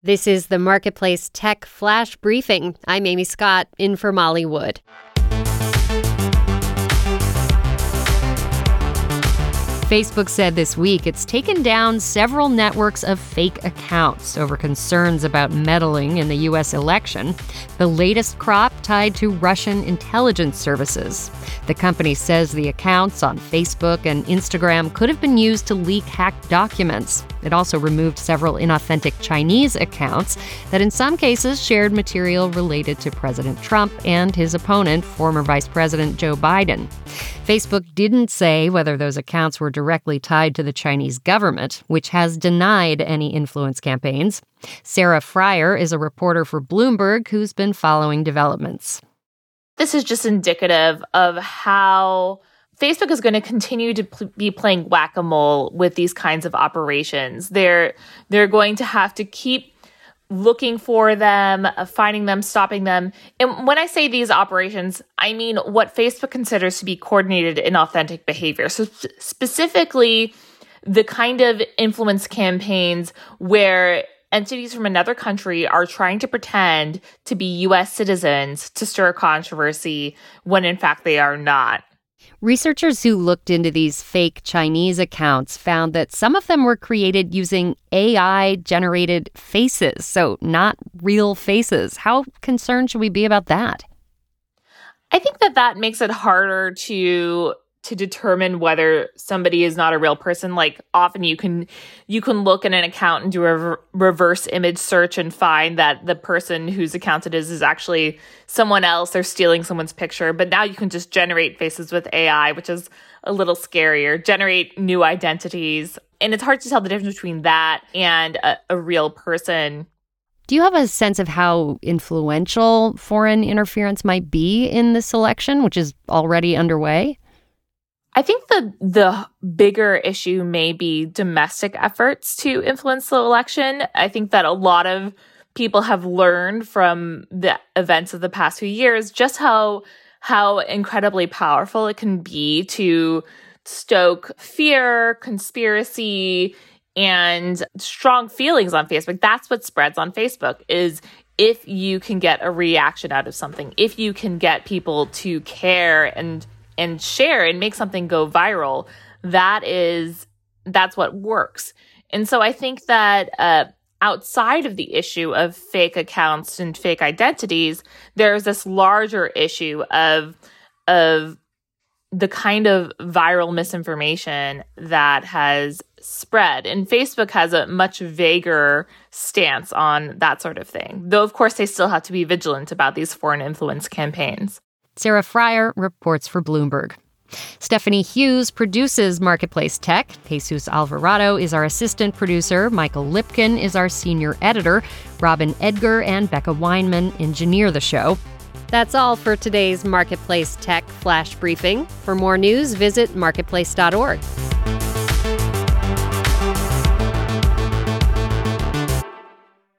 This is the Marketplace Tech Flash Briefing. I'm Amy Scott, in for Molly Wood. Facebook said this week it's taken down several networks of fake accounts over concerns about meddling in the U.S. election, the latest crop tied to Russian intelligence services. The company says the accounts on Facebook and Instagram could have been used to leak hacked documents. It also removed several inauthentic Chinese accounts that in some cases shared material related to President Trump and his opponent, former Vice President Joe Biden. Facebook didn't say whether those accounts were directly tied to the Chinese government, which has denied any influence campaigns. Sarah Frier is a reporter for Bloomberg who's been following developments. This is just indicative of how Facebook is going to continue to be playing whack-a-mole with these kinds of operations. They're going to have to keep looking for them, finding them, stopping them. And when I say these operations, I mean what Facebook considers to be coordinated inauthentic behavior. So specifically, the kind of influence campaigns where entities from another country are trying to pretend to be U.S. citizens to stir controversy when in fact they are not. Researchers who looked into these fake Chinese accounts found that some of them were created using AI-generated faces, so not real faces. How concerned should we be about that? I think that makes it harder to determine whether somebody is not a real person. Like often you can look at an account and do a reverse image search and find that the person whose account it is actually someone else. They're stealing someone's picture. But now you can just generate faces with AI, which is a little scarier, generate new identities. And it's hard to tell the difference between that and a real person. Do you have a sense of how influential foreign interference might be in this election, which is already underway? I think the bigger issue may be domestic efforts to influence the election. I think that a lot of people have learned from the events of the past few years just how incredibly powerful it can be to stoke fear, conspiracy, and strong feelings on Facebook. That's what spreads on Facebook, is if you can get a reaction out of something, if you can get people to care and share and make something go viral, that's what works. And so I think that outside of the issue of fake accounts and fake identities, there's this larger issue of the kind of viral misinformation that has spread. And Facebook has a much vaguer stance on that sort of thing, though of course they still have to be vigilant about these foreign influence campaigns. Sarah Frier reports for Bloomberg. Stephanie Hughes produces Marketplace Tech. Jesus Alvarado is our assistant producer. Michael Lipkin is our senior editor. Robin Edgar and Becca Weinman engineer the show. That's all for today's Marketplace Tech Flash Briefing. For more news, visit marketplace.org.